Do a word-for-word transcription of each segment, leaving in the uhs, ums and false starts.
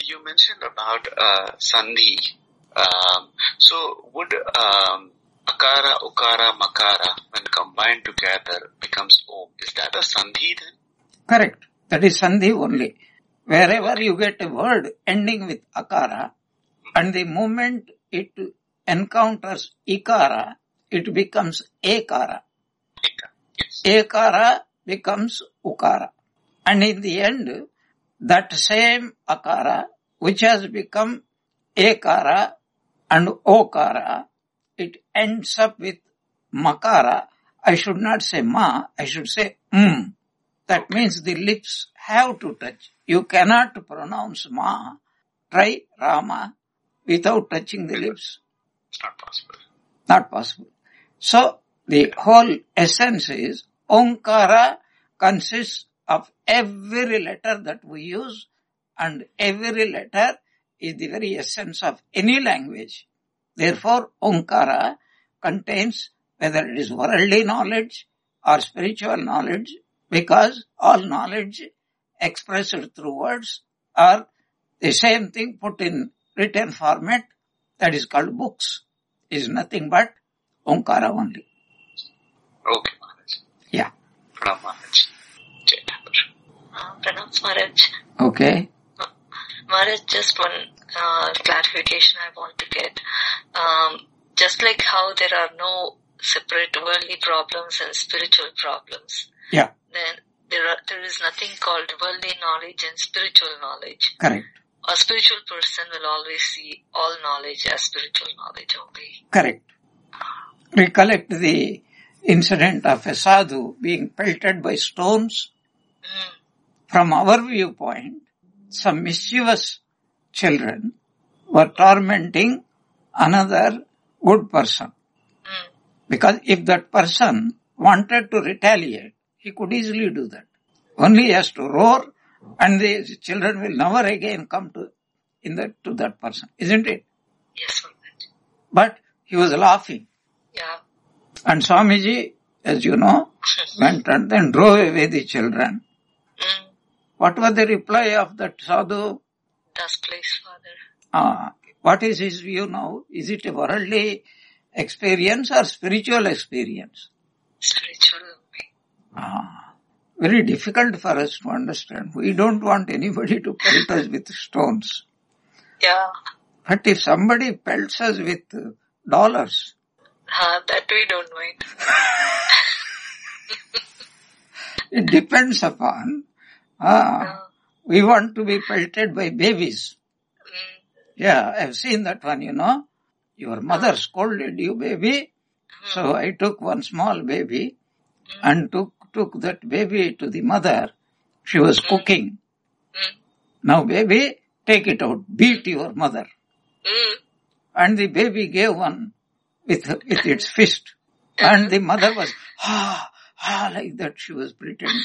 you mentioned about uh, Sandhi. Um, so would um, Akara, Ukara, Makara, when combined together, becomes Om? Is that a Sandhi then? Correct. That is Sandhi only. Wherever you get a word ending with Akara, and the moment it encounters Ikara, it becomes Ekara. Yes. Ekara becomes Ukara. And in the end, that same Akara, which has become Ekara and Okara, it ends up with Makara. I should not say Ma, I should say M. That means the lips have to touch. You cannot pronounce Ma, try Rama, without touching the lips. It's not possible. Not possible. So, the whole essence is, Omkara consists of every letter that we use, and every letter is the very essence of any language. Therefore, Omkara contains whether it is worldly knowledge or spiritual knowledge, because all knowledge expressed through words are the same thing put in written format, that is called books, is nothing but Omkara only. Okay, Maharaj. Yeah. Pranam Maharaj. Jai Thakur. Uh, Pranam Maharaj. Okay. Uh, Maharaj, just one uh, clarification I want to get. Um, just like how there are no separate worldly problems and spiritual problems, Yeah. then there are, there is nothing called worldly knowledge and spiritual knowledge. Correct. A spiritual person will always see all knowledge as spiritual knowledge only. Correct. Recollect the incident of a sadhu being pelted by stones. Mm. From our viewpoint, some mischievous children were tormenting another good person. Mm. Because if that person wanted to retaliate, he could easily do that. Only he has to roar, and the children will never again come to in that to that person, isn't it? Yes, Maharaj. But he was laughing. Yeah. And Swamiji, as you know, went and then drove away the children. Mm. What was the reply of that sadhu? Does place, Father. Ah, what is his view now? Is it a worldly experience or spiritual experience? Spiritual only. Ah, very difficult for us to understand. We don't want anybody to pelt us with stones. Yeah. But if somebody pelts us with dollars, Uh, that we don't mind. it depends upon, ah, No. we want to be pelted by babies. Mm. Yeah, I've seen that one, you know. Your mother scolded you, baby. So I took one small baby and took, took that baby to the mother. She was cooking. Mm. Now, baby, take it out. Beat your mother. Mm. And the baby gave one with, with its fist. And the mother was, ah, ah, like that she was pretending.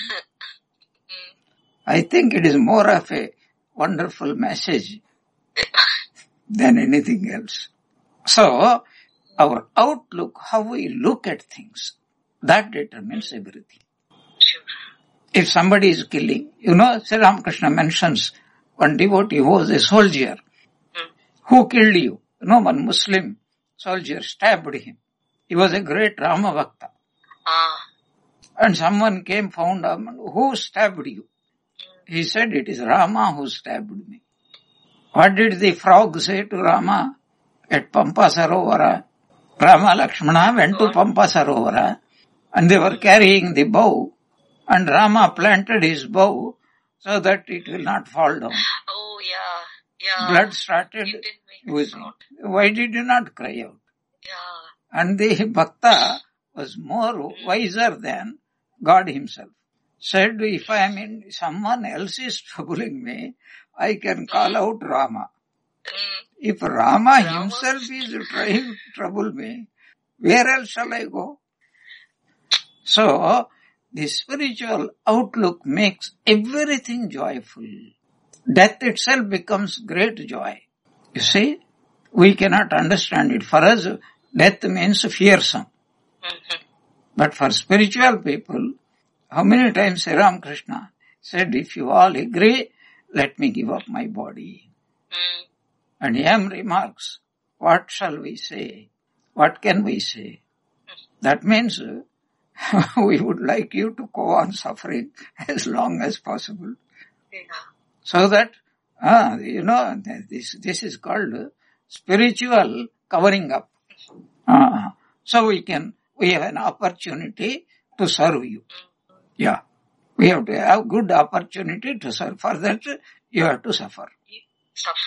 I think it is more of a wonderful message than anything else. So, our outlook, how we look at things, that determines everything. Sure. If somebody is killing, you know, Sri Ramakrishna mentions one devotee who was a soldier. Mm. Who killed you? You know, one Muslim soldier stabbed him. He was a great Rama Bhakta. Ah. And someone came, found him, who stabbed you? He said, it is Rama who stabbed me. What did the frog say to Rama at Pampa Sarovara? Rama Lakshmana went to Pampa Sarovara and they were carrying the bow, and Rama planted his bow so that it will not fall down. Oh, yeah. Yeah. Blood started You didn't make oozing. sound. Why did you not cry out? Yeah. And the Bhakta was more wiser than God himself. Said, if I am in someone else is troubling me, I can call out Rama. Mm. If Rama himself is trying to trouble me, where else shall I go? So, the spiritual outlook makes everything joyful. Death itself becomes great joy. You see, we cannot understand it. For us, death means fearsome. Mm-hmm. But for spiritual people, how many times Sri Ramakrishna said, if you all agree, let me give up my body. Mm. And Yam remarks, what shall we say? What can we say? That means uh, we would like you to go on suffering as long as possible. Yeah. So that, uh, you know, this, this is called uh, spiritual covering up. Uh, so we can, we have an opportunity to serve you. Yeah. We have to have good opportunity to serve. For that, you have to suffer. Suffer.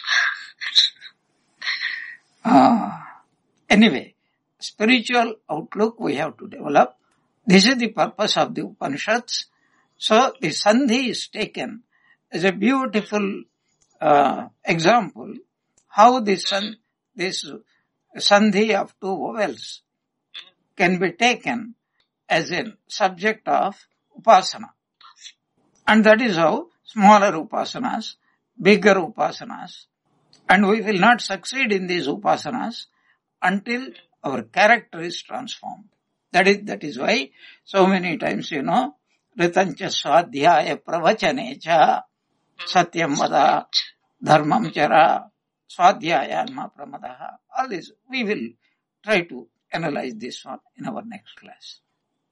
Uh, anyway, spiritual outlook we have to develop. This is the purpose of the Upanishads. So the Sandhi is taken as a beautiful uh, example how this, san, this Sandhi of two vowels can be taken as a subject of Upasana. And that is how smaller Upasanas, bigger Upasanas, and we will not succeed in these Upasanas until our character is transformed. That is, that is why so many times, you know, Ritancha Swadhyaya Pravachane Satyam Vada Dharmam Chara Swadhyaya Anma Pramadaha. All this, we will try to analyze this one in our next class.